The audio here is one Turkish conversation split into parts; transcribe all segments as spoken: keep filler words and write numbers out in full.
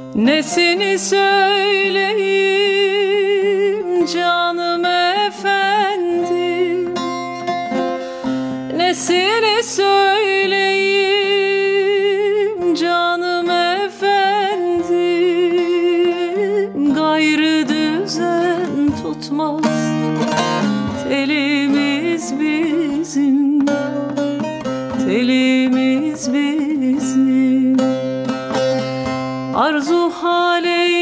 Nesini söyleyeyim canım efendim, nesini söyleyeyim canım efendim. Gayrı düzen tutmaz telimiz bizim, telimiz bizim. Arzu hal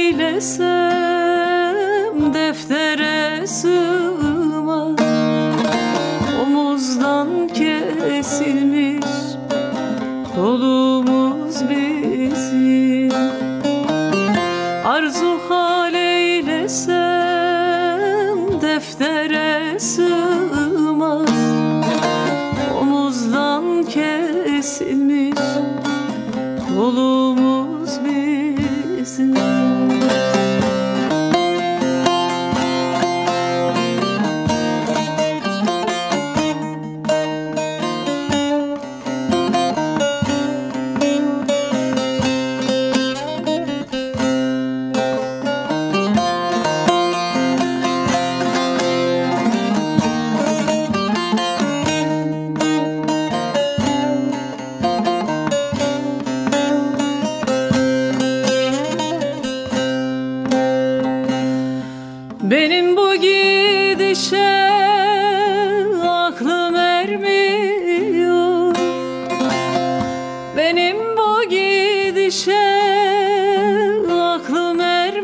eylesem deftere sığmaz, omuzdan kesilmiş yolumuz bizim. Arzu hal eylesem deftere sığmaz, omuzdan kesilmiş yolumuz bizim. Benim bu gidişe aklım ermiyor, benim bu gidişe aklım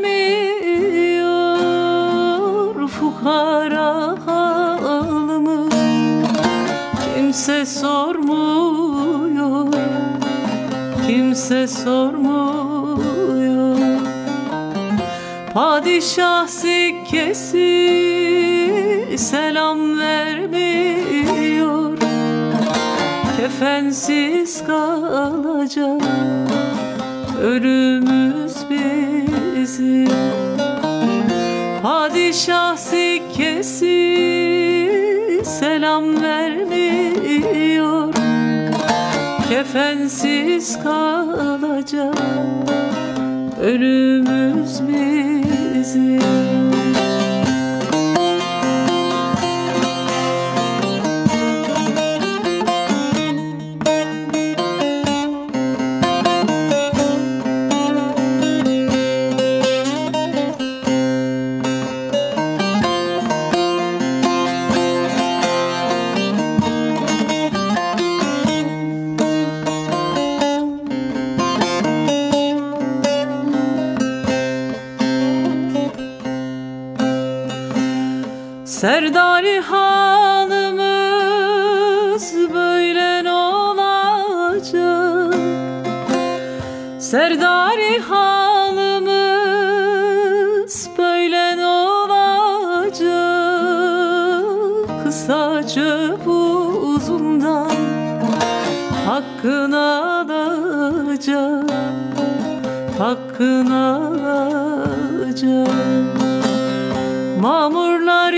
ermiyor. Fukara halımı kimse sormuyor, kimse sormuyor. Padişah sikkesi selam vermiyor, kefensiz kalacak ölümüz bizim. Padişah sikkesi selam vermiyor, kefensiz kalacak ölümüz bizim. Serdari halımız böyle olacak, Serdari halımız böyle olacak. Kısaca uzundan hakkını alacak, hakkını alacak. Mamurlar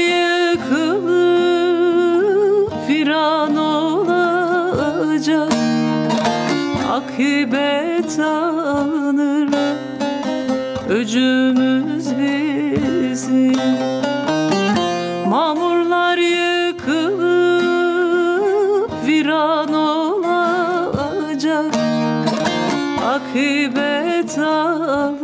yıkılıp viran olacak, akıbet alınır öcümüz bizim. Mamurlar yıkılıp viran olacak, akıbet alınır